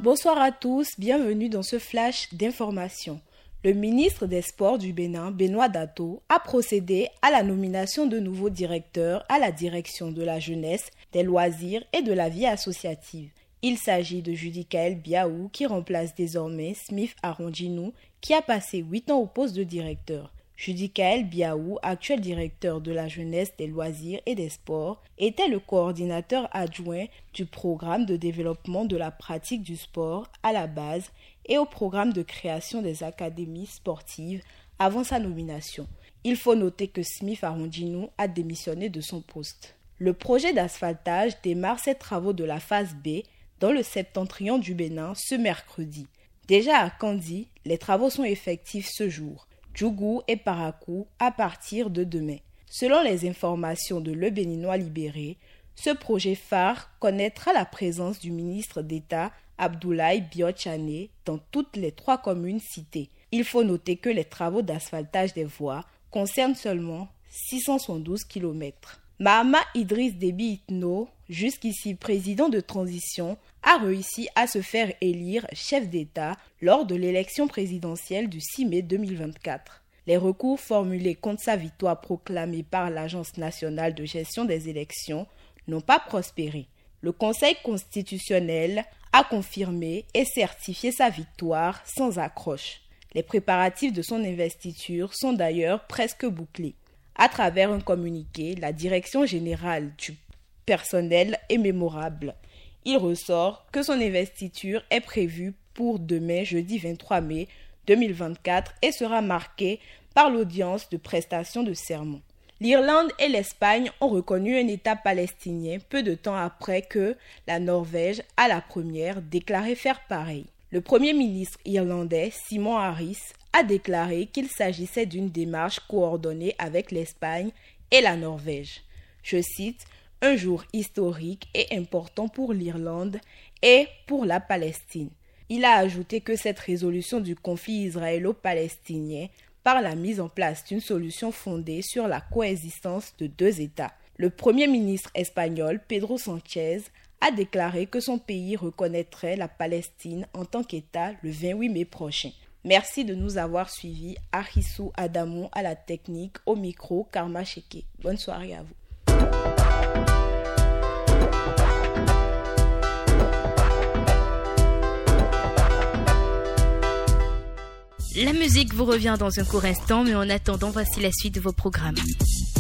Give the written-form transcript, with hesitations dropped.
Bonsoir à tous, bienvenue dans ce flash d'information. Le ministre des Sports du Bénin, Benoît Dato, a procédé à la nomination de nouveaux directeurs à la direction de la jeunesse, des loisirs et de la vie associative. Il s'agit de Judicaël Biaou qui remplace désormais Smith Arondjinou qui a passé 8 ans au poste de directeur. Judicaël Biaou, actuel directeur de la jeunesse, des loisirs et des sports, était le coordinateur adjoint du programme de développement de la pratique du sport à la base et au programme de création des académies sportives avant sa nomination. Il faut noter que Smith Arondjinou a démissionné de son poste. Le projet d'asphaltage démarre ses travaux de la phase B dans le septentrion du Bénin ce mercredi. Déjà à Kandi, les travaux sont effectifs ce jour. Djougou et Parakou à partir de demain. Selon les informations de Le Béninois Libéré, ce projet phare connaîtra la présence du ministre d'État Abdoulaye Biotchane dans toutes les 3 communes citées. Il faut noter que les travaux d'asphaltage des voies concernent seulement 672 km. Mahama Idriss Déby Itno, jusqu'ici président de transition, a réussi à se faire élire chef d'État lors de l'élection présidentielle du 6 mai 2024. Les recours formulés contre sa victoire proclamée par l'Agence nationale de gestion des élections n'ont pas prospéré. Le Conseil constitutionnel a confirmé et certifié sa victoire sans accroche. Les préparatifs de son investiture sont d'ailleurs presque bouclés. À travers un communiqué, la Direction générale du personnel est mémorable. Il ressort que son investiture est prévue pour demain, jeudi 23 mai 2024 et sera marquée par l'audience de prestation de serment. L'Irlande et l'Espagne ont reconnu un État palestinien peu de temps après que la Norvège, à la première, déclaré faire pareil. Le Premier ministre irlandais, Simon Harris, a déclaré qu'il s'agissait d'une démarche coordonnée avec l'Espagne et la Norvège. Je cite, « Un jour historique et important pour l'Irlande et pour la Palestine ». Il a ajouté que cette résolution du conflit israélo-palestinien par la mise en place d'une solution fondée sur la coexistence de 2 États. Le Premier ministre espagnol, Pedro Sánchez, a déclaré que son pays reconnaîtrait la Palestine en tant qu'État le 28 mai prochain. Merci de nous avoir suivis. Arissou Adamou à la technique, au micro, Karma Cheke. Bonne soirée à vous. La musique vous revient dans un court instant, mais en attendant, voici la suite de vos programmes.